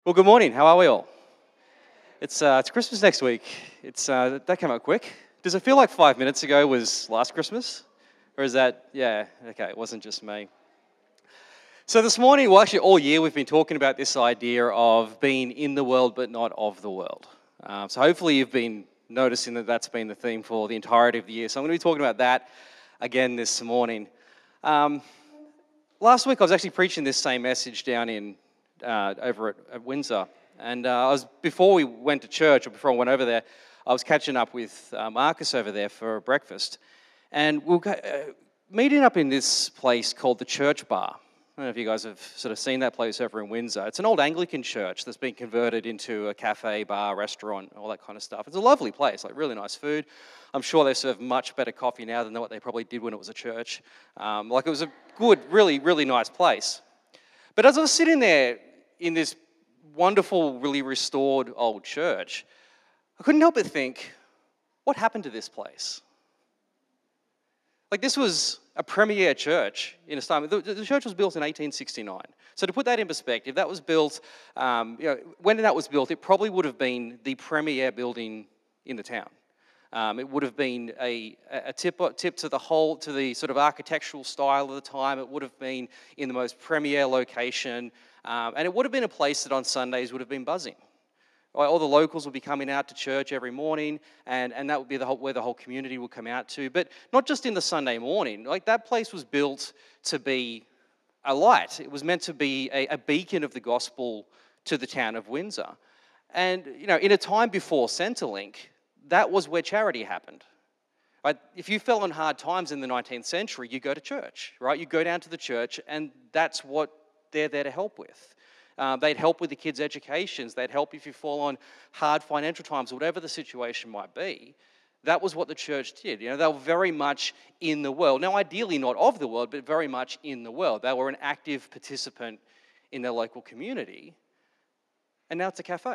Well, good morning. How are we all? It's Christmas next week. That came out quick. Does it feel like 5 minutes ago was last Christmas, or is that? Yeah, okay. It wasn't just me. So this morning, well, actually, all year we've been talking about this idea of being in the world but not of the world. So hopefully you've been noticing that that's been the theme for the entirety of the year. So I'm going to be talking about that again this morning. Last week I was actually preaching this same message down in over at Windsor. And before we went to church, or before I went over there, I was catching up with Marcus over there for breakfast. And we were meeting up in this place called the Church Bar. I don't know if you guys have sort of seen that place over in Windsor. It's an old Anglican church that's been converted into a cafe, bar, restaurant, all that kind of stuff. It's a lovely place, like really nice food. I'm sure they serve much better coffee now than what they probably did when it was a church. It was a good, really, really nice place. But as I was sitting there in this wonderful, really restored old church, I couldn't help but think, what happened to this place? Like, this was a premier church in its time. The church was built in 1869. So to put that in perspective, that was built, when that was built, it probably would have been the premier building in the town. It would have been a tip to the sort of architectural style of the time. It would have been in the most premier location. And it would have been a place that on Sundays would have been buzzing. All the locals would be coming out to church every morning, and that would be where the whole community would come out to. But not just in the Sunday morning. Like, that place was built to be a light. It was meant to be a beacon of the gospel to the town of Windsor. And, in a time before Centrelink, that was where charity happened. Right? If you fell on hard times in the 19th century, you go to church, right? You go down to the church, and that's what they're there to help with. They'd help with the kids' educations. They'd help if you fall on hard financial times, whatever the situation might be. That was what the church did. They were very much in the world. Now, ideally not of the world, but very much in the world. They were an active participant in their local community. And now it's a cafe.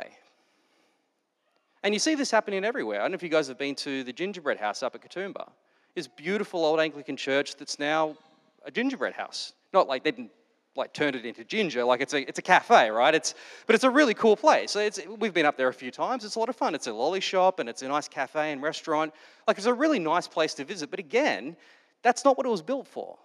And you see this happening everywhere. I don't know if you guys have been to the Gingerbread House up at Katoomba. It's a beautiful old Anglican church that's now a gingerbread house. Not like they didn't turned it into ginger, it's a cafe, right? But it's a really cool place. We've been up there a few times. It's a lot of fun. It's a lolly shop and it's a nice cafe and restaurant. It's a really nice place to visit. But again, that's not what it was built for.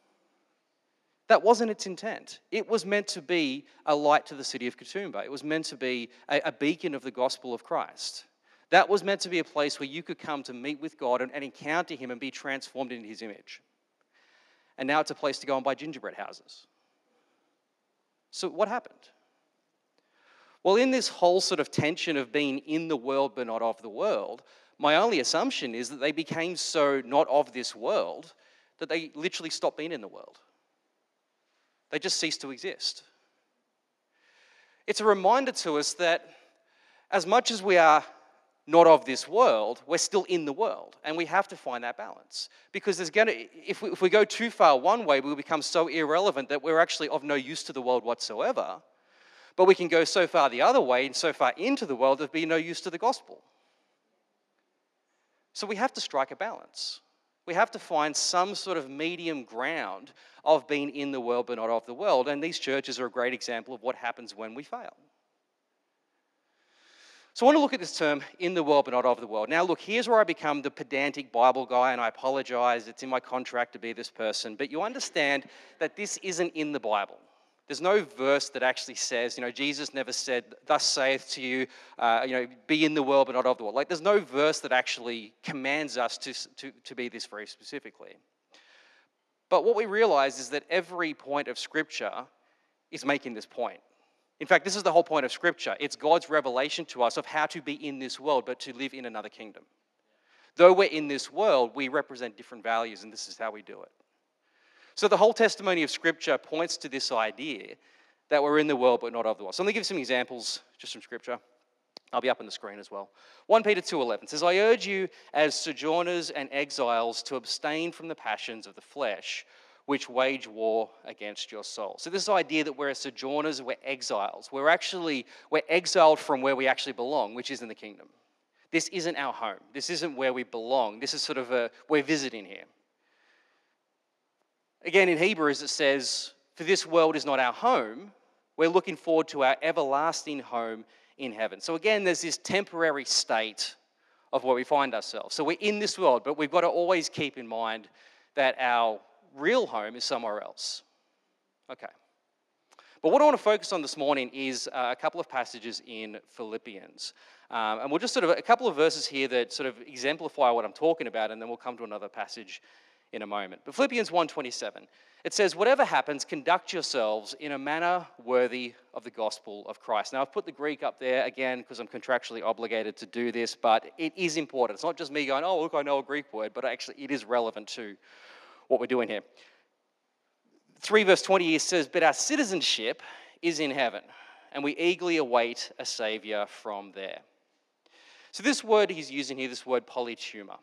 That wasn't its intent. It was meant to be a light to the city of Katoomba. It was meant to be a beacon of the gospel of Christ. That was meant to be a place where you could come to meet with God and encounter him and be transformed into his image. And now it's a place to go and buy gingerbread houses. So what happened? Well, in this whole sort of tension of being in the world but not of the world, my only assumption is that they became so not of this world that they literally stopped being in the world. They just ceased to exist. It's a reminder to us that as much as we are not of this world, we're still in the world, and we have to find that balance. Because if we go too far one way, we'll become so irrelevant that we're actually of no use to the world whatsoever. But we can go so far the other way and so far into the world that be no use to the gospel. So we have to strike a balance. We have to find some sort of medium ground of being in the world but not of the world, and these churches are a great example of what happens when we fail. So I want to look at this term, in the world but not of the world. Now look, here's where I become the pedantic Bible guy, and I apologize, it's in my contract to be this person, but you understand that this isn't in the Bible. There's no verse that actually says, Jesus never said, thus saith to you, be in the world but not of the world. There's no verse that actually commands us to be this very specifically. But what we realize is that every point of Scripture is making this point. In fact, this is the whole point of Scripture. It's God's revelation to us of how to be in this world, but to live in another kingdom. Though we're in this world, we represent different values, and this is how we do it. So the whole testimony of Scripture points to this idea that we're in the world, but not of the world. So I'm going to give some examples just from Scripture. I'll be up on the screen as well. 1 Peter 2:11 says, I urge you as sojourners and exiles to abstain from the passions of the flesh, which wage war against your soul. So this idea that we're sojourners, we're exiles. We're exiled from where we actually belong, which is in the kingdom. This isn't our home. This isn't where we belong. This is sort of we're visiting here. Again, in Hebrews it says, for this world is not our home, We're looking forward to our everlasting home in heaven. So again, there's this temporary state of where we find ourselves. So we're in this world, but we've got to always keep in mind that our real home is somewhere else. Okay. But what I want to focus on this morning is a couple of passages in Philippians. And we'll just sort of, a couple of verses here that sort of exemplify what I'm talking about, and then we'll come to another passage in a moment. But Philippians 1:27, it says, "Whatever happens, conduct yourselves in a manner worthy of the gospel of Christ." Now, I've put the Greek up there again because I'm contractually obligated to do this, but it is important. It's not just me going, oh, look, I know a Greek word, but actually it is relevant to what we're doing here. 3 verse 20 says, "But our citizenship is in heaven, and we eagerly await a Savior from there." So this word he's using here, this word polytuma.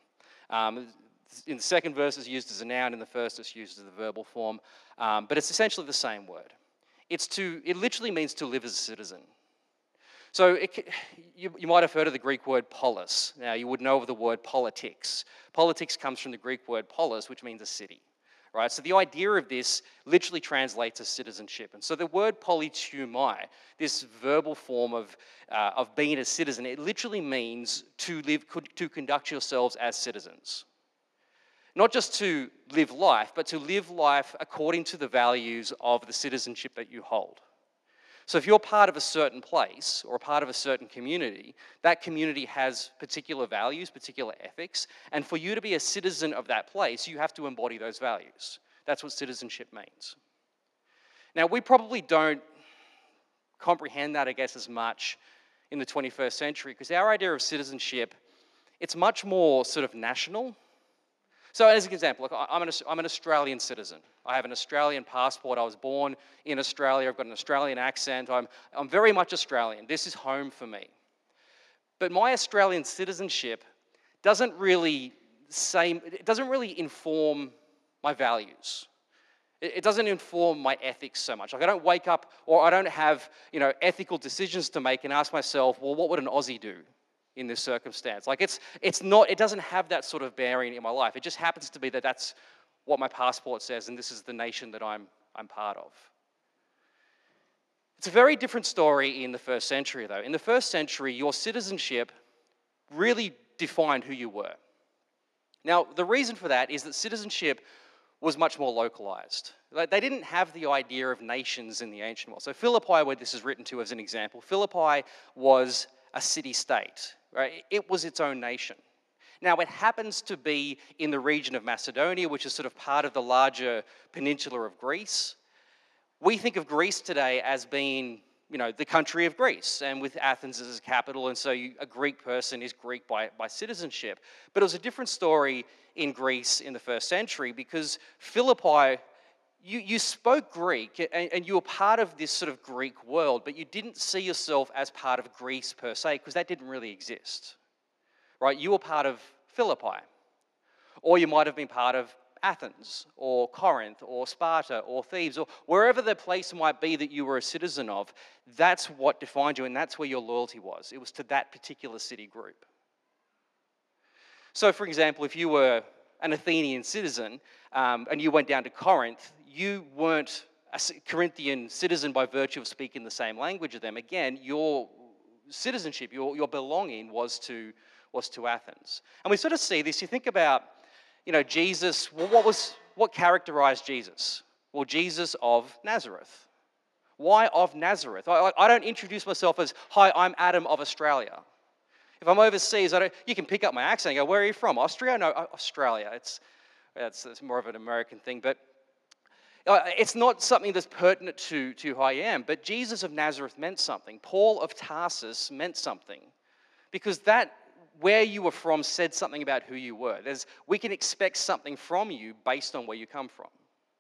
In the second verse it's used as a noun, in the first it's used as a verbal form, but it's essentially the same word. It literally means to live as a citizen. So you might have heard of the Greek word polis. Now you would know of the word politics. Politics comes from the Greek word polis, which means a city. Right? So the idea of this literally translates as citizenship. And so the word polytumai, this verbal form of being a citizen, it literally means to conduct yourselves as citizens. Not just to live life, but to live life according to the values of the citizenship that you hold. So if you're part of a certain place or a part of a certain community, that community has particular values, particular ethics, and for you to be a citizen of that place, you have to embody those values. That's what citizenship means. Now, we probably don't comprehend that, I guess, as much in the 21st century, because our idea of citizenship, it's much more sort of national. So as an example, look, I'm an Australian citizen. I have an Australian passport. I was born in Australia. I've got an Australian accent. I'm very much Australian. This is home for me. But my Australian citizenship doesn't really inform my values. It doesn't inform my ethics so much. Like I don't wake up or I don't have, ethical decisions to make and ask myself, well, what would an Aussie do in this circumstance? Like it doesn't have that sort of bearing in my life. It just happens to be that that's what my passport says, and this is the nation that I'm part of. It's a very different story in the first century, though. In the first century, your citizenship really defined who you were. Now, the reason for that is that citizenship was much more localized. They didn't have the idea of nations in the ancient world. So Philippi, where this is written to as an example, Philippi was a city-state. Right? It was its own nation. Now, it happens to be in the region of Macedonia, which is sort of part of the larger peninsula of Greece. We think of Greece today as being, the country of Greece, and with Athens as its capital, and so a Greek person is Greek by citizenship. But it was a different story in Greece in the first century, because Philippi, you spoke Greek, and you were part of this sort of Greek world, but you didn't see yourself as part of Greece per se, because that didn't really exist. Right? You were part of Philippi, or you might have been part of Athens, or Corinth, or Sparta, or Thebes, or wherever the place might be that you were a citizen of. That's what defined you, and that's where your loyalty was. It was to that particular city group. So, for example, if you were an Athenian citizen and you went down to Corinth, you weren't a Corinthian citizen by virtue of speaking the same language as them. Again, your citizenship, your belonging was to Athens. And we sort of see this. You think about, Jesus. Well, what characterized Jesus? Well, Jesus of Nazareth. Why of Nazareth? I don't introduce myself as, hi, I'm Adam of Australia. If I'm overseas, you can pick up my accent and go, where are you from? Austria? No, Australia. It's more of an American thing, but it's not something that's pertinent to who I am. But Jesus of Nazareth meant something. Paul of Tarsus meant something, because that where you were from said something about who you were. We can expect something from you based on where you come from.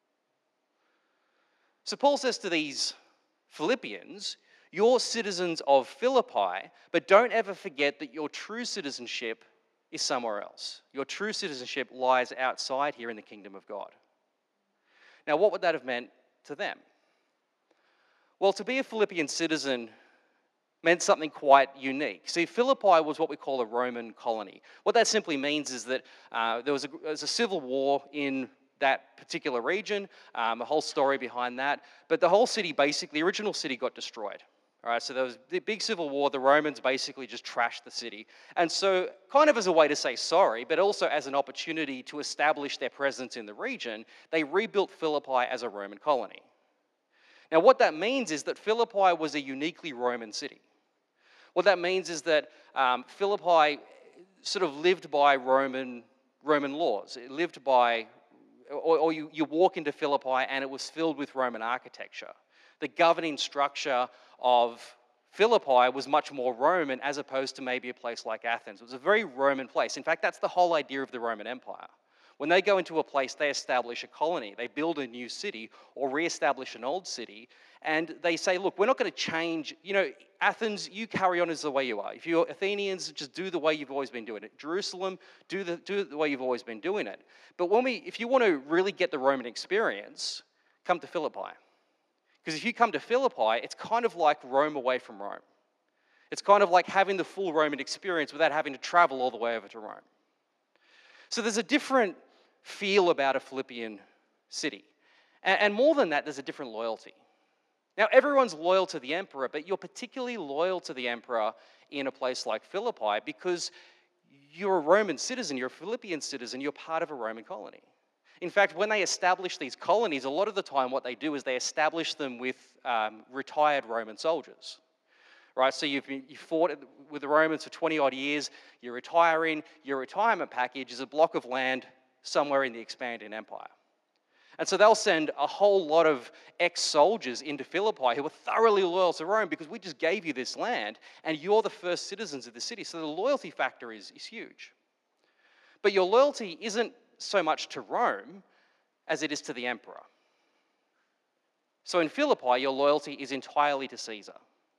So Paul says to these Philippians, you're citizens of Philippi, but don't ever forget that your true citizenship is somewhere else. Your true citizenship lies outside here in the kingdom of God. Now, what would that have meant to them? Well, to be a Philippian citizen meant something quite unique. See, Philippi was what we call a Roman colony. What that simply means is that there was a civil war in that particular region, a whole story behind that. But the whole city, basically, the original city got destroyed. All right, so there was the big civil war. The Romans basically just trashed the city. And so, kind of as a way to say sorry, but also as an opportunity to establish their presence in the region, they rebuilt Philippi as a Roman colony. Now, what that means is that Philippi was a uniquely Roman city. What that means is that Philippi sort of lived by Roman laws. It lived by, or you walk into Philippi and it was filled with Roman architecture. The governing structure of Philippi was much more Roman as opposed to maybe a place like Athens. It was a very Roman place. In fact, that's the whole idea of the Roman Empire. When they go into a place, they establish a colony. They build a new city or reestablish an old city. And they say, look, we're not going to change. Athens, you carry on as the way you are. If you're Athenians, just do the way you've always been doing it. Jerusalem, do it the way you've always been doing it. But if you want to really get the Roman experience, come to Philippi. Because if you come to Philippi, it's kind of like Rome away from Rome. It's kind of like having the full Roman experience without having to travel all the way over to Rome. So there's a different feel about a Philippian city. And more than that, there's a different loyalty. Now, everyone's loyal to the emperor, but you're particularly loyal to the emperor in a place like Philippi because you're a Roman citizen, you're a Philippian citizen, you're part of a Roman colony. In fact, when they establish these colonies, a lot of the time what they do is they establish them with retired Roman soldiers. Right, so you fought with the Romans for 20-odd years, you're retiring, your retirement package is a block of land somewhere in the expanding empire. And so they'll send a whole lot of ex-soldiers into Philippi who are thoroughly loyal to Rome because we just gave you this land and you're the first citizens of the city. So the loyalty factor is huge. But your loyalty isn't so much to Rome as it is to the emperor. So in Philippi, your loyalty is entirely to Caesar.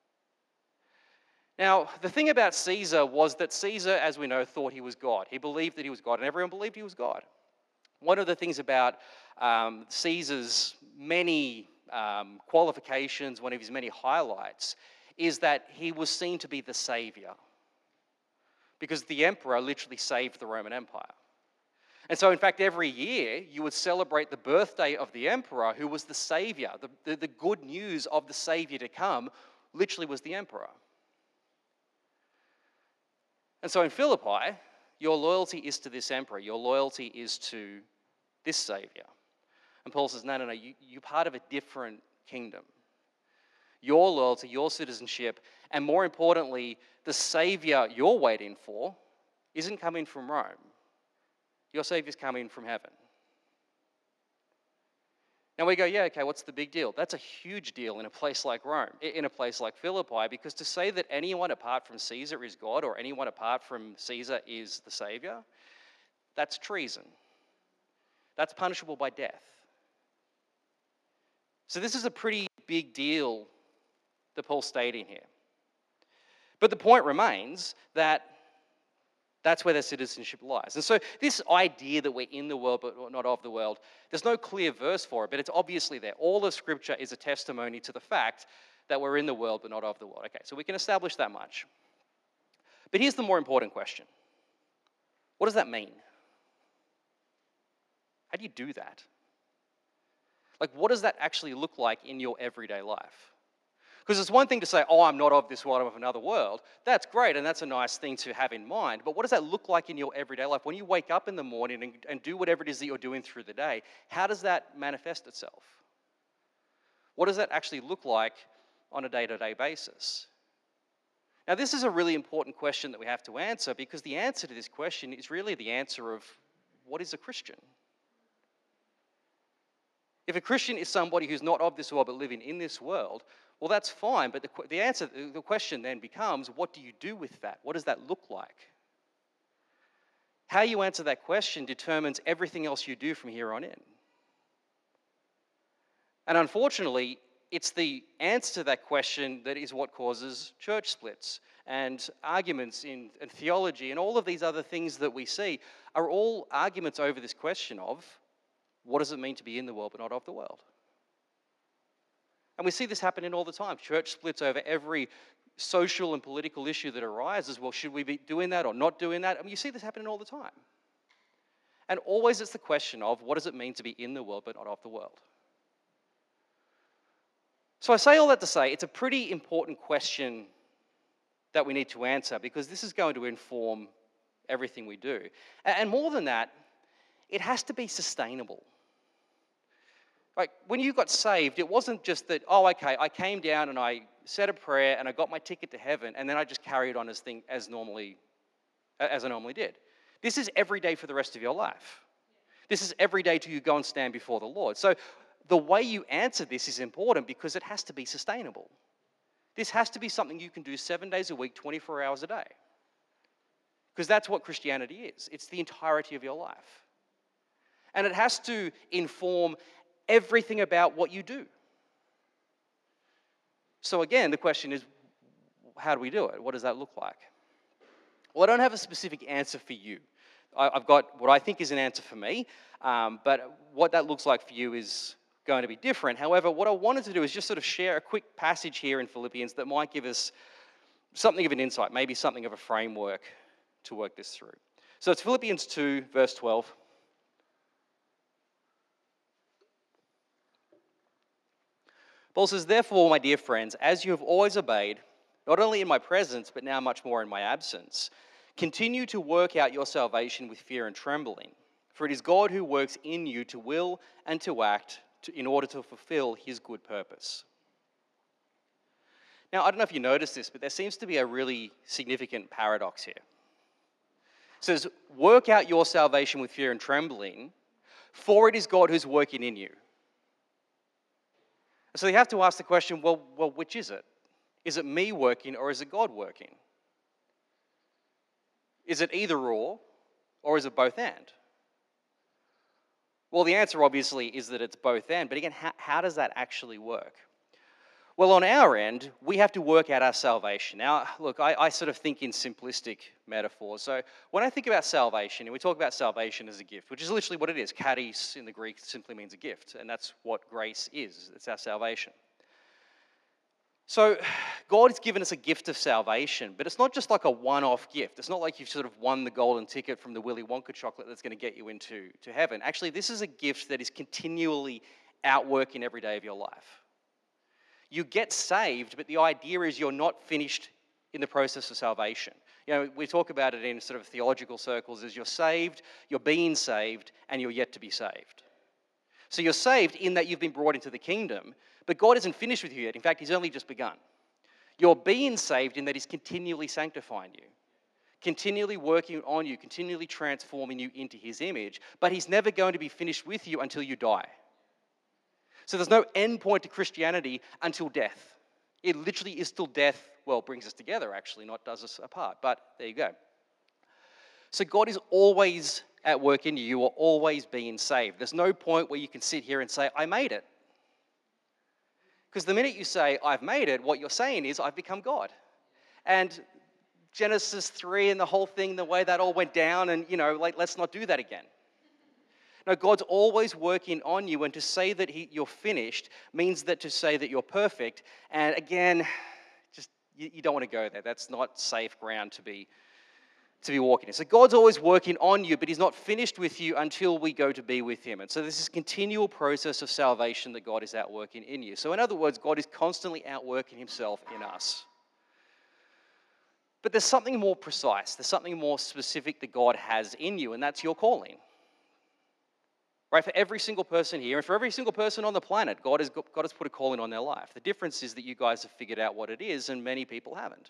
Now, the thing about Caesar was that Caesar, as we know, thought he was God. He believed that he was God, and everyone believed he was God. One of the things about Caesar's many qualifications, one of his many highlights, is that he was seen to be the savior. Because the emperor literally saved the Roman Empire. And so, in fact, every year you would celebrate the birthday of the emperor who was the savior. The good news of the savior to come literally was the emperor. And so in Philippi, your loyalty is to this emperor. Your loyalty is to this savior. And Paul says, no, you're part of a different kingdom. Your loyalty, your citizenship, and more importantly, the savior you're waiting for isn't coming from Rome. Your savior's coming from heaven. Now we go, yeah, okay, what's the big deal? That's a huge deal in a place like Rome, in a place like Philippi, because to say that anyone apart from Caesar is God or anyone apart from Caesar is the savior, that's treason. That's punishable by death. So this is a pretty big deal that Paul's stating here. But the point remains that that's where their citizenship lies. And so this idea that we're in the world but not of the world, there's no clear verse for it, but it's obviously there. All of Scripture is a testimony to the fact that we're in the world but not of the world. Okay, so we can establish that much. But here's the more important question. What does that mean? How do you do that? Like, what does that actually look like in your everyday life? Because it's one thing to say, I'm not of this world, I'm of another world. That's great, and that's a nice thing to have in mind. But what does that look like in your everyday life? When you wake up in the morning and do whatever it is that you're doing through the day, how does that manifest itself? What does that actually look like on a day-to-day basis? Now, this is a really important question that we have to answer, because the answer to this question is really the answer of what is a Christian? If a Christian is somebody who's not of this world but living in this world, well, that's fine, but the question then becomes, what do you do with that? What does that look like? How you answer that question determines everything else you do from here on in. And unfortunately, it's the answer to that question that is what causes church splits and arguments in theology, and all of these other things that we see are all arguments over this question of, what does it mean to be in the world but not of the world? And we see this happening all the time. Church splits over every social and political issue that arises. Well, should we be doing that or not doing that? I mean, you see this happening all the time. And always it's the question of what does it mean to be in the world but not of the world? So I say all that to say it's a pretty important question that we need to answer because this is going to inform everything we do. And more than that, it has to be sustainable. Like when you got saved, it wasn't just that, oh, okay, I came down and I said a prayer and I got my ticket to heaven and then I just carried on as I normally did. This is every day for the rest of your life. This is every day till you go and stand before the Lord. So the way you answer this is important because it has to be sustainable. This has to be something you can do 7 days a week, 24 hours a day. Because that's what Christianity is. It's the entirety of your life. And it has to inform everything about what you do. So again, the question is, how do we do it? What does that look like? Well, I don't have a specific answer for you. I've got what I think is an answer for me, but what that looks like for you is going to be different. However, what I wanted to do is just sort of share a quick passage here in Philippians that might give us something of an insight, maybe something of a framework to work this through. So it's Philippians 2, verse 12. Paul says, "Therefore, my dear friends, as you have always obeyed, not only in my presence, but now much more in my absence, continue to work out your salvation with fear and trembling. For it is God who works in you to will and to act in order to fulfill his good purpose." Now, I don't know if you noticed this, but there seems to be a really significant paradox here. It says, work out your salvation with fear and trembling, for it is God who's working in you. So you have to ask the question, well, which is it? Is it me working or is it God working? Is it either or is it both and? Well, the answer obviously is that it's both and, but again, how does that actually work? Well, on our end, we have to work out our salvation. Now, look, I sort of think in simplistic metaphors. So when I think about salvation, and we talk about salvation as a gift, which is literally what it is. Charis in the Greek simply means a gift, and that's what grace is. It's our salvation. So God has given us a gift of salvation, but it's not just like a one-off gift. It's not like you've sort of won the golden ticket from the Willy Wonka chocolate that's going to get you into heaven. Actually, this is a gift that is continually outworking every day of your life. You get saved, but the idea is you're not finished in the process of salvation. You know, we talk about it in sort of theological circles as you're saved, you're being saved, and you're yet to be saved. So you're saved in that you've been brought into the kingdom, but God isn't finished with you yet. In fact, he's only just begun. You're being saved in that he's continually sanctifying you, continually working on you, continually transforming you into his image, but he's never going to be finished with you until you die. So there's no end point to Christianity until death. It literally is till death, well, brings us together actually, not does us apart, but there you go. So God is always at work in you. You are always being saved. There's no point where you can sit here and say, I made it. Because the minute you say, I've made it, what you're saying is, I've become God. And Genesis 3 and the whole thing, the way that all went down, and, let's not do that again. No, God's always working on you, and to say that you're finished means that to say that you're perfect. And again, just you don't want to go there. That's not safe ground to be walking in. So God's always working on you, but he's not finished with you until we go to be with him. And so this is a continual process of salvation that God is outworking in you. So in other words, God is constantly outworking himself in us. But there's something more precise. There's something more specific that God has in you, and that's your calling. Right, for every single person here and for every single person on the planet, God has put a calling on their life. The difference is that you guys have figured out what it is and many people haven't.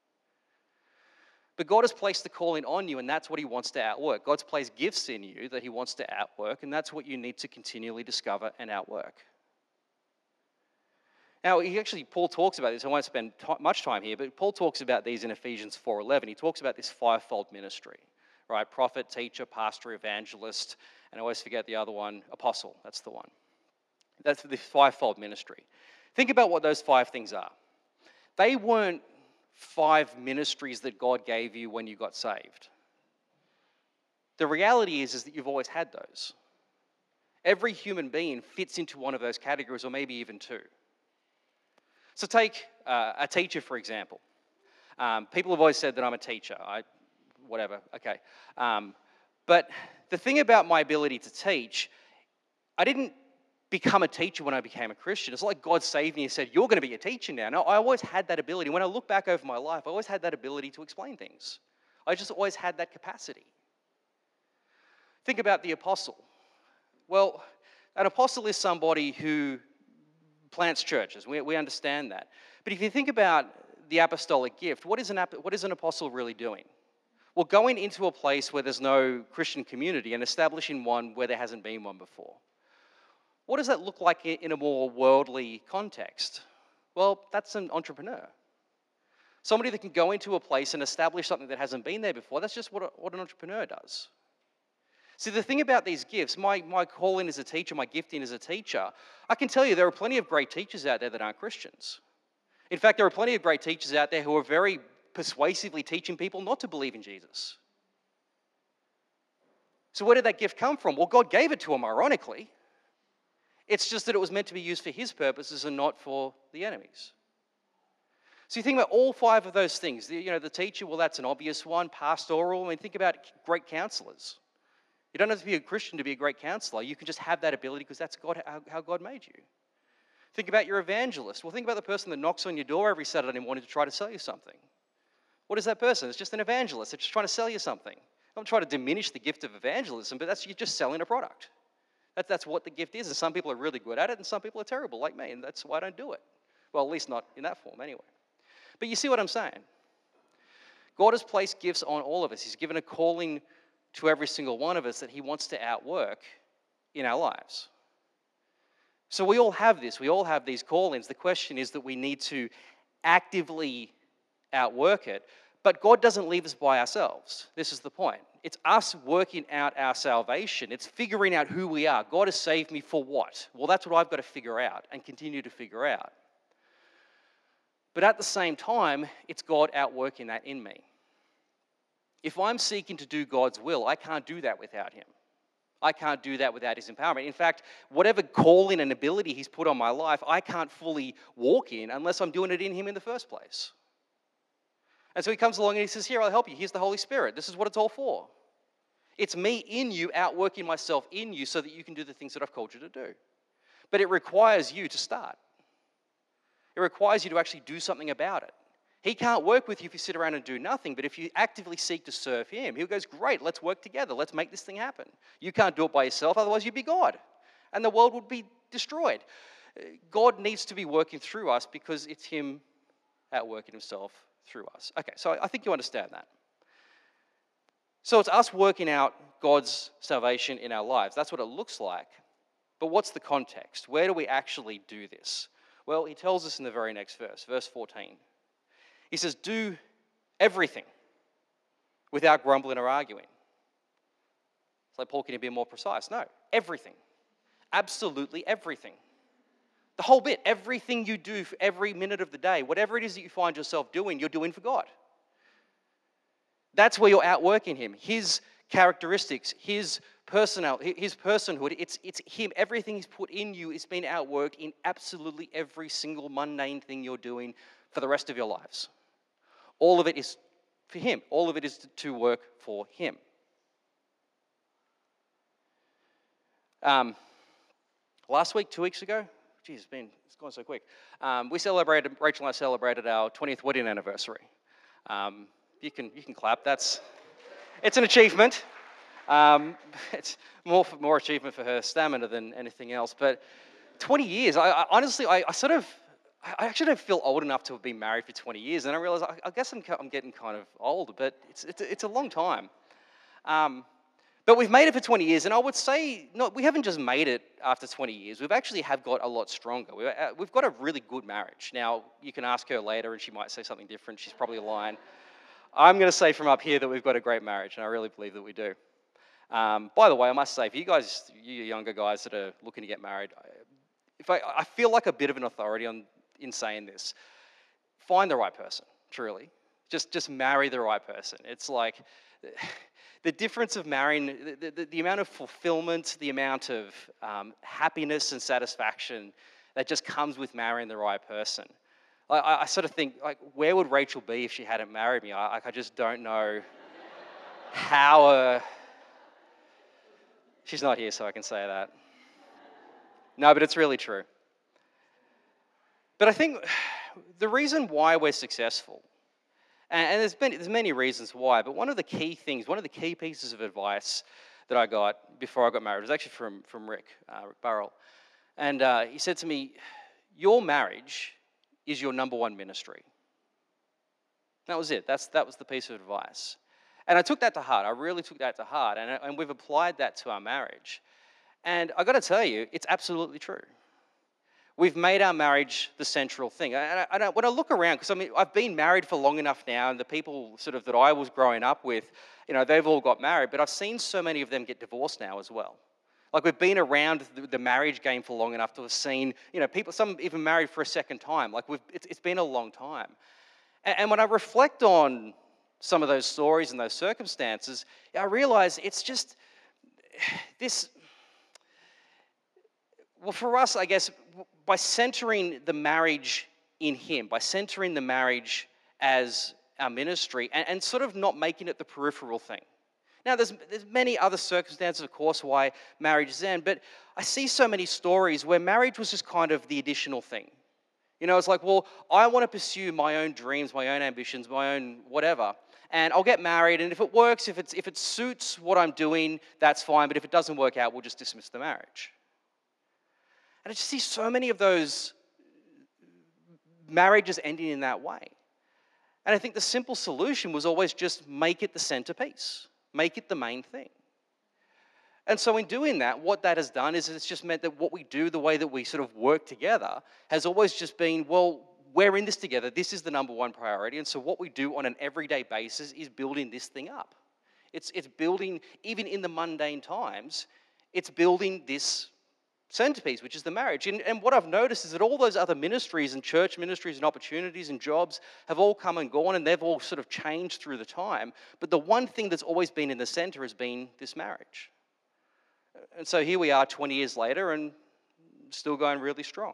But God has placed the calling on you, and that's what he wants to outwork. God's placed gifts in you that he wants to outwork, and that's what you need to continually discover and outwork. Now, Paul talks about this. I won't spend much time here, but Paul talks about these in Ephesians 4:11. He talks about this fivefold ministry, right? Prophet, teacher, pastor, evangelist, and I always forget the other one, apostle. That's the one. That's the fivefold ministry. Think about what those five things are. They weren't 5 ministries that God gave you when you got saved. The reality is that you've always had those. Every human being fits into one of those categories, or maybe even 2. So take a teacher, for example. People have always said that I'm a teacher. Whatever, okay. But the thing about my ability to teach, I didn't become a teacher when I became a Christian. It's like God saved me and said, you're going to be a teacher now. No, I always had that ability. When I look back over my life, I always had that ability to explain things. I just always had that capacity. Think about the apostle. Well, an apostle is somebody who plants churches. We understand that. But if you think about the apostolic gift, what is an apostle really doing? Well, going into a place where there's no Christian community and establishing one where there hasn't been one before. What does that look like in a more worldly context? Well, that's an entrepreneur. Somebody that can go into a place and establish something that hasn't been there before. That's just what an entrepreneur does. See, the thing about these gifts, my calling as a teacher, my gifting as a teacher, I can tell you there are plenty of great teachers out there that aren't Christians. In fact, there are plenty of great teachers out there who are very persuasively teaching people not to believe in Jesus. So where did that gift come from? Well, God gave it to them, ironically. It's just that it was meant to be used for his purposes and not for the enemy's. So you think about all five of those things. The teacher, well, that's an obvious one. Pastoral, I mean, think about great counselors. You don't have to be a Christian to be a great counselor. You can just have that ability because that's how God made you. Think about your evangelist. Well, think about the person that knocks on your door every Saturday morning to try to sell you something. What is that person? It's just an evangelist. They're just trying to sell you something. I'm trying to diminish the gift of evangelism, but you're just selling a product. That's what the gift is, and some people are really good at it, and some people are terrible, like me, and that's why I don't do it. Well, at least not in that form, anyway. But you see what I'm saying? God has placed gifts on all of us. He's given a calling to every single one of us that he wants to outwork in our lives. So we all have this. We all have these callings. The question is that we need to actively outwork it, but God doesn't leave us by ourselves. This is the point. It's us working out our salvation. It's figuring out who we are. God has saved me for what? Well, that's what I've got to figure out and continue to figure out. But at the same time, it's God outworking that in me. If I'm seeking to do God's will, I can't do that without him. I can't do that without his empowerment. In fact, whatever calling and ability he's put on my life, I can't fully walk in unless I'm doing it in him in the first place. And so he comes along and he says, here, I'll help you. Here's the Holy Spirit. This is what it's all for. It's me in you, outworking myself in you so that you can do the things that I've called you to do. But it requires you to start. It requires you to actually do something about it. He can't work with you if you sit around and do nothing, but if you actively seek to serve him, he goes, great, let's work together. Let's make this thing happen. You can't do it by yourself, otherwise you'd be God, and the world would be destroyed. God needs to be working through us because it's him outworking himself through us. Okay, so I think you understand that. So it's us working out God's salvation in our lives. That's what it looks like. But what's the context? Where do we actually do this? Well, he tells us in the very next verse, verse 14. He says, do everything without grumbling or arguing. It's like, Paul, can you be more precise? No, everything. Absolutely everything. The whole bit, everything you do for every minute of the day, whatever it is that you find yourself doing, you're doing for God. That's where you're outworking him. His characteristics, his personality, his personhood, it's him. Everything he's put in you is being outworked in absolutely every single mundane thing you're doing for the rest of your lives. All of it is for him. All of it is to work for him. Last week, 2 weeks ago, geez, it's gone so quick. Rachel and I celebrated our 20th wedding anniversary. You can clap. It's an achievement. It's more achievement for her stamina than anything else. But 20 years, I honestly actually don't feel old enough to have been married for 20 years, and I realize I guess I'm getting kind of old, but it's a long time. But we've made it for 20 years, and I would say we haven't just made it after 20 years. We've actually got a lot stronger. We've got a really good marriage. Now, you can ask her later, and she might say something different. She's probably lying. I'm going to say from up here that we've got a great marriage, and I really believe that we do. By the way, I must say, for you guys, you younger guys that are looking to get married, I feel like a bit of an authority in saying this. Find the right person, truly. Just marry the right person. It's like the difference of marrying, the amount of fulfillment, the amount of happiness and satisfaction that just comes with marrying the right person. I sort of think, like, where would Rachel be if she hadn't married me? I just don't know how She's not here, so I can say that. No, but it's really true. But I think the reason why we're successful, and there's many reasons why, but one of the key things, one of the key pieces of advice that I got before I got married was actually from Rick Burrell. And he said to me, your marriage is your number one ministry. That was it. That was the piece of advice. And I took that to heart. I really took that to heart. And we've applied that to our marriage. And I got to tell you, it's absolutely true. We've made our marriage the central thing. And when I look around, because I mean, I've been married for long enough now, and the people sort of that I was growing up with, they've all got married, but I've seen so many of them get divorced now as well. Like, we've been around the marriage game for long enough to have seen, people, some even married for a second time. Like, it's been a long time. And when I reflect on some of those stories and those circumstances, I realize it's just this. Well, for us, I guess, by centering the marriage in Him, by centering the marriage as our ministry, and sort of not making it the peripheral thing. Now, there's many other circumstances, of course, why marriage is in, but I see so many stories where marriage was just kind of the additional thing. It's like, well, I want to pursue my own dreams, my own ambitions, my own whatever, and I'll get married, and if it works, if it suits what I'm doing, that's fine, but if it doesn't work out, we'll just dismiss the marriage. And I just see so many of those marriages ending in that way. And I think the simple solution was always just make it the centerpiece. Make it the main thing. And so in doing that, what that has done is it's just meant that what we do, the way that we sort of work together, has always just been, well, we're in this together. This is the number one priority. And so what we do on an everyday basis is building this thing up. It's building, even in the mundane times, it's building this centerpiece, which is the marriage. And what I've noticed is that all those other ministries and church ministries and opportunities and jobs have all come and gone, and they've all sort of changed through the time. But the one thing that's always been in the center has been this marriage. And so here we are 20 years later and still going really strong.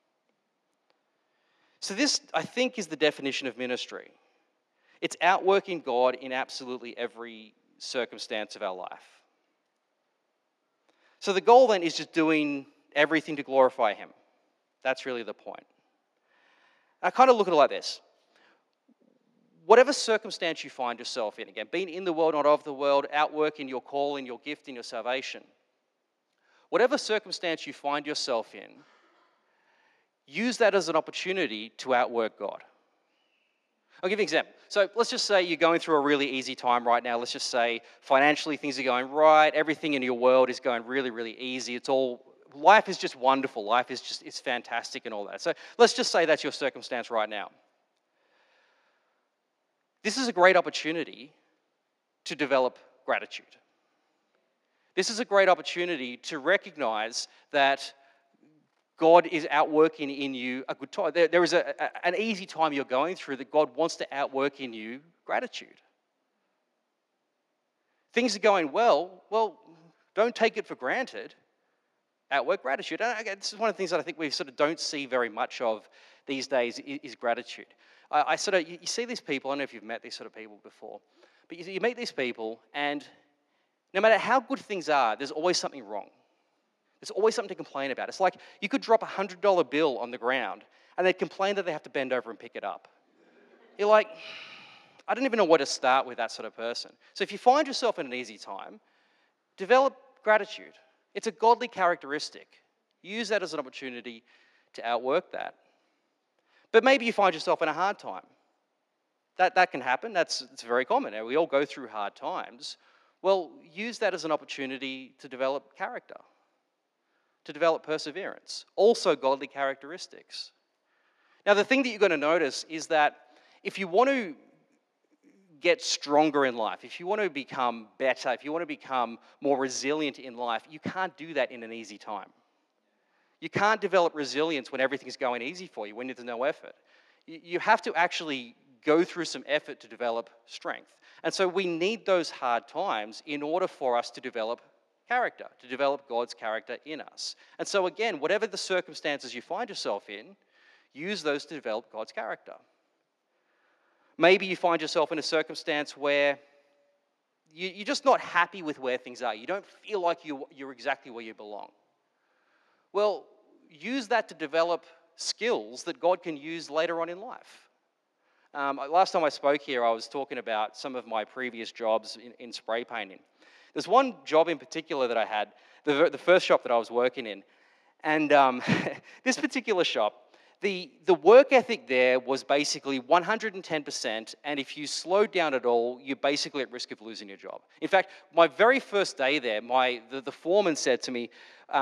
So this, I think, is the definition of ministry. It's outworking God in absolutely every circumstance of our life. So the goal then is just doing everything to glorify Him. That's really the point. I kind of look at it like this. Whatever circumstance you find yourself in, again, being in the world, not of the world, outworking your calling, your gift, and your salvation, whatever circumstance you find yourself in, use that as an opportunity to outwork God. I'll give you an example. So let's just say you're going through a really easy time right now. Let's just say financially things are going right. Everything in your world is going really, really easy. Life is just wonderful. Life is just, it's fantastic and all that. So let's just say that's your circumstance right now. This is a great opportunity to develop gratitude. This is a great opportunity to recognize that God is outworking in you a good time. There is an easy time you're going through that God wants to outwork in you gratitude. Things are going well, don't take it for granted. Outwork gratitude. And again, this is one of the things that I think we sort of don't see very much of these days is gratitude. You see these people, I don't know if you've met these sort of people before, but you meet these people and no matter how good things are, there's always something wrong. There's always something to complain about. It's like you could drop a $100 bill on the ground and they'd complain that they have to bend over and pick it up. You're like, I don't even know where to start with that sort of person. So if you find yourself in an easy time, develop gratitude. It's a godly characteristic. Use that as an opportunity to outwork that. But maybe you find yourself in a hard time. That can happen. It's very common. We all go through hard times. Well, use that as an opportunity to develop character, to develop perseverance, also godly characteristics. Now, the thing that you're going to notice is that if you want to get stronger in life, if you want to become better, if you want to become more resilient in life, you can't do that in an easy time. You can't develop resilience when everything's going easy for you, when there's no effort. You have to actually go through some effort to develop strength. And so we need those hard times in order for us to develop character, to develop God's character in us. And so again, whatever the circumstances you find yourself in, use those to develop God's character. Maybe you find yourself in a circumstance where you're just not happy with where things are. You don't feel like you're exactly where you belong. Well, use that to develop skills that God can use later on in life. Last time I spoke here, I was talking about some of my previous jobs in spray painting. There's one job in particular that I had, the first shop that I was working in, and this particular shop, the work ethic there was basically 110%, and if you slowed down at all, you're basically at risk of losing your job. In fact, my very first day there, the foreman said to me,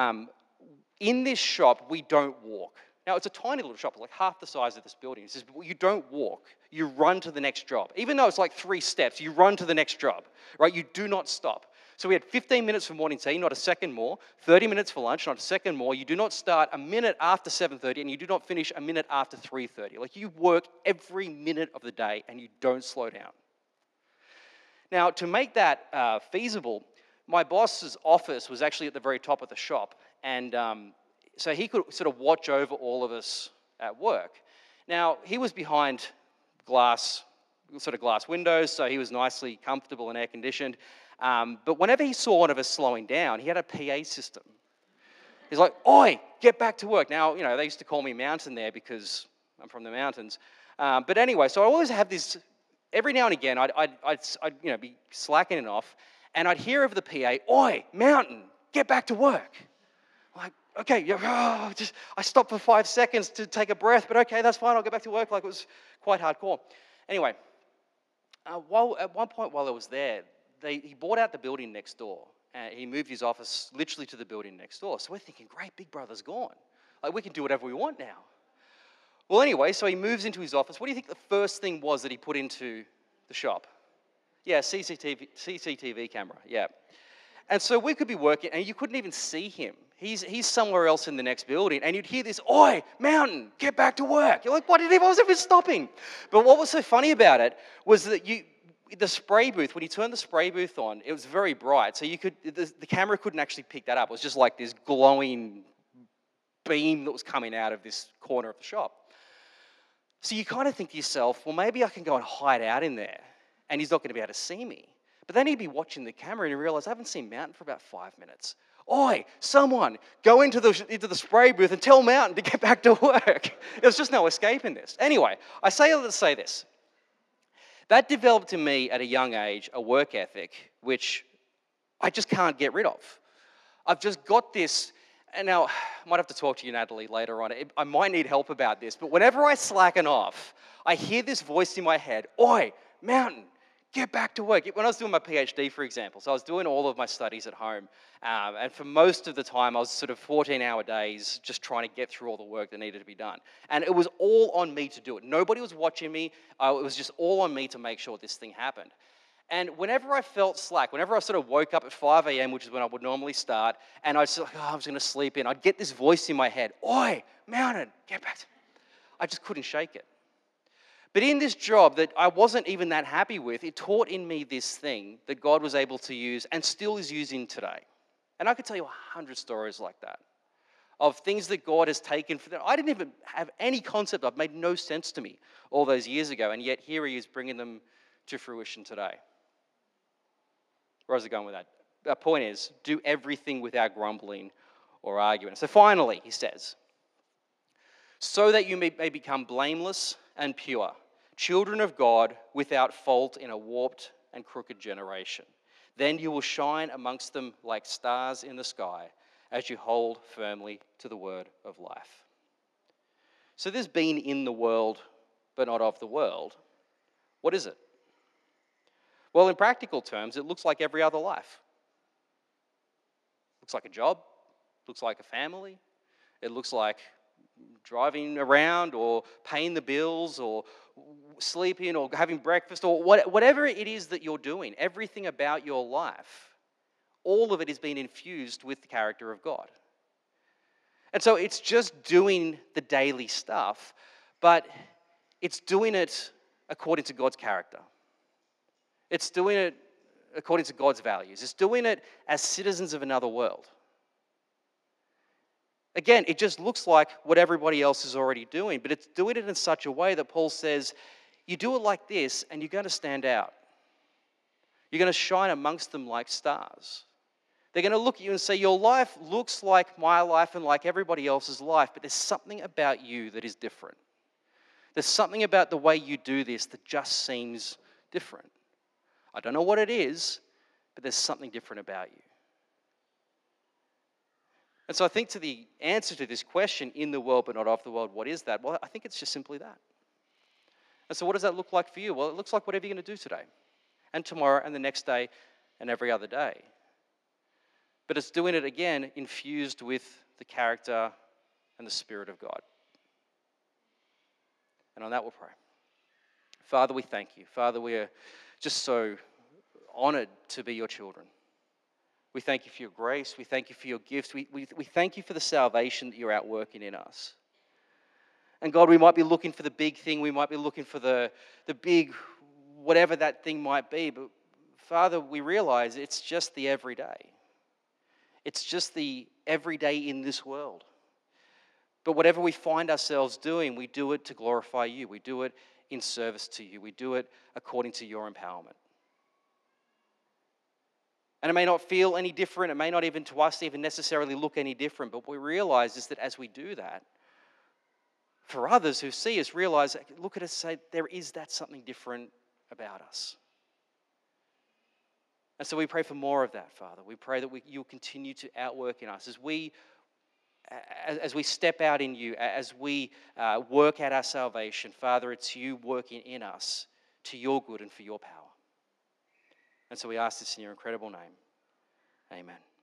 in this shop, we don't walk. Now, it's a tiny little shop, like half the size of this building. He says, well, you don't walk, you run to the next job. Even though it's like 3 steps, you run to the next job, right? You do not stop. So we had 15 minutes for morning tea, not a second more, 30 minutes for lunch, not a second more. You do not start a minute after 7:30, and you do not finish a minute after 3:30. Like, you work every minute of the day, and you don't slow down. Now, to make that feasible, my boss's office was actually at the very top of the shop, and so he could sort of watch over all of us at work. Now, he was behind glass windows, so he was nicely comfortable and air-conditioned. But whenever he saw one of us slowing down, he had a PA system. He's like, "Oi, get back to work." Now, they used to call me Mountain there because I'm from the mountains. But anyway, so I always have this, every now and again, I'd be slacking it off, and I'd hear over the PA, "Oi, Mountain, get back to work." I'm like, okay, I stopped for 5 seconds to take a breath, but okay, that's fine, I'll get back to work. Like, it was quite hardcore. Anyway, at one point while I was there, he bought out the building next door, and he moved his office literally to the building next door. So we're thinking, great, Big Brother's gone. Like, we can do whatever we want now. Well, anyway, so he moves into his office. What do you think the first thing was that he put into the shop? Yeah, CCTV camera, yeah. And so we could be working, and you couldn't even see him. He's somewhere else in the next building, and you'd hear this, "Oi, Mountain, get back to work." You're like, what? I wasn't even stopping. But what was so funny about it was that the spray booth, when you turned the spray booth on, it was very bright, so the camera couldn't actually pick that up. It was just like this glowing beam that was coming out of this corner of the shop. So you kind of think to yourself, well, maybe I can go and hide out in there, and he's not going to be able to see me. But then he'd be watching the camera, and he realized, I haven't seen Mountain for about 5 minutes. "Oi, someone, go into the spray booth and tell Mountain to get back to work." There's just no escaping this. Anyway, I say all to say this. That developed in me at a young age a work ethic which I just can't get rid of. I've just got this, and now I might have to talk to you, Natalie, later on. I might need help about this, but whenever I slacken off, I hear this voice in my head, "Oi, Mountain, get back to work." When I was doing my PhD, for example, so I was doing all of my studies at home, and for most of the time I was sort of 14-hour days just trying to get through all the work that needed to be done. And it was all on me to do it. Nobody was watching me. It was just all on me to make sure this thing happened. And whenever I felt slack, whenever I sort of woke up at 5 a.m., which is when I would normally start, and I was like, I was going to sleep in, I'd get this voice in my head, "Oi, Mountain, get back to..." I just couldn't shake it. But in this job that I wasn't even that happy with, it taught in me this thing that God was able to use and still is using today. And I could tell you 100 stories like that, of things that God has taken for that I didn't even have any concept of, made no sense to me all those years ago, and yet here he is bringing them to fruition today. Where is it going with that? The point is, do everything without grumbling or arguing. So finally, he says, so that you may become blameless and pure, children of God without fault in a warped and crooked generation. Then you will shine amongst them like stars in the sky as you hold firmly to the word of life. So this being in the world but not of the world, what is it? Well, in practical terms, it looks like every other life. Looks like a job, looks like a family, it looks like driving around or paying the bills or sleeping or having breakfast or whatever it is that you're doing. Everything about your life, all of it is being infused with the character of God. And so it's just doing the daily stuff, but it's doing it according to God's character. It's doing it according to God's values. It's doing it as citizens of another world. Again, it just looks like what everybody else is already doing, but it's doing it in such a way that Paul says, you do it like this and you're going to stand out. You're going to shine amongst them like stars. They're going to look at you and say, your life looks like my life and like everybody else's life, but there's something about you that is different. There's something about the way you do this that just seems different. I don't know what it is, but there's something different about you. And so I think to the answer to this question, in the world but not of the world, what is that? Well, I think it's just simply that. And so what does that look like for you? Well, it looks like whatever you're going to do today and tomorrow and the next day and every other day. But it's doing it again infused with the character and the Spirit of God. And on that we'll pray. Father, we thank you. Father, we are just so honored to be your children. We thank you for your grace. We thank you for your gifts. We thank you for the salvation that you're out working in us. And God, we might be looking for the big thing. We might be looking for the big, whatever that thing might be. But Father, we realize it's just the everyday. It's just the everyday in this world. But whatever we find ourselves doing, we do it to glorify you. We do it in service to you. We do it according to your empowerment. And it may not feel any different. It may not even to us even necessarily look any different. But what we realize is that as we do that, for others who see us, realize, look at us, say, there is that something different about us. And so we pray for more of that, Father. We pray that you'll continue to outwork in us as we step out in you, as we work out our salvation. Father, it's you working in us to your good and for your power. And so we ask this in your incredible name. Amen.